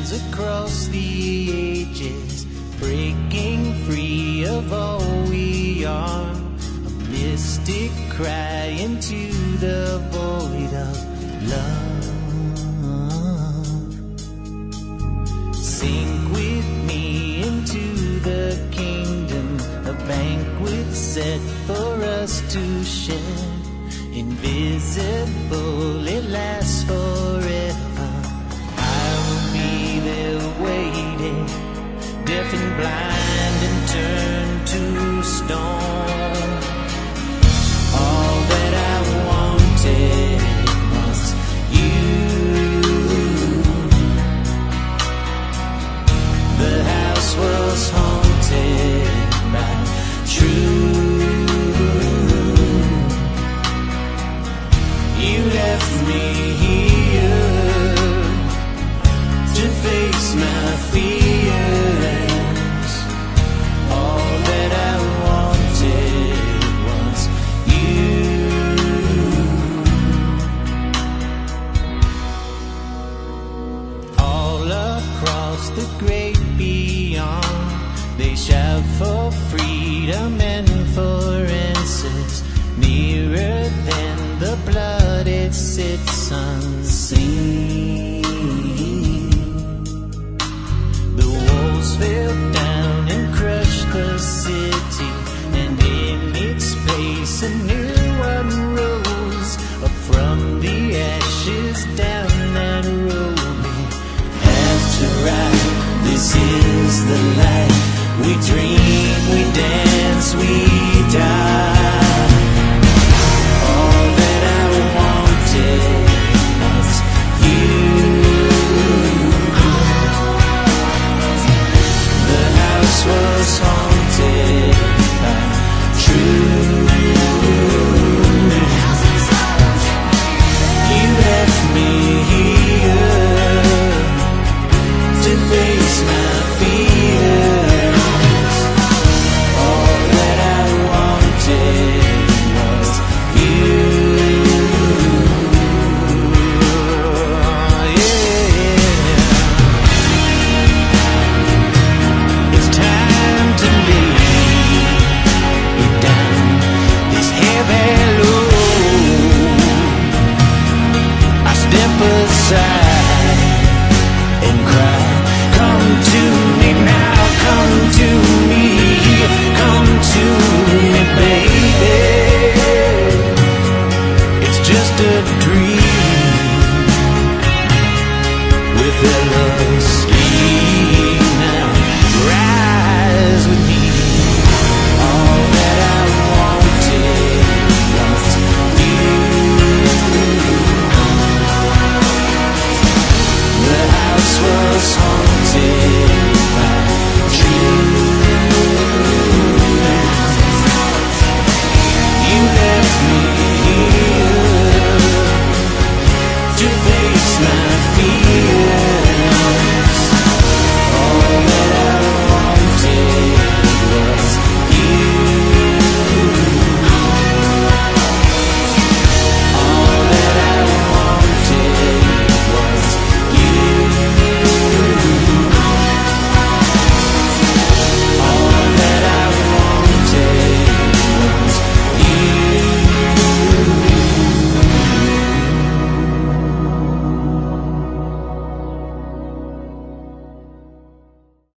shines across the ages, breaking free of all we are. A mystic cry into the void of love. Sink with me into the kingdom, a banquet set for us to share. Invisible, it lasts forever. I will be there waiting, deaf and blind and turned to stone. All that I wanted was you. The house was haunted by truth. You left me here to face my fears. All that I wanted was you. All across the great beyond, they shout for freedom and for answers. Nearer than the blood, it sits unseen. The walls fell down and crushed the city, and in its place a new one rose up from the ashes down that road. After right, this is the life. We dream, we dance, we die. Was haunted by truth. You left me here to face my fears. All that I wanted was you. Aside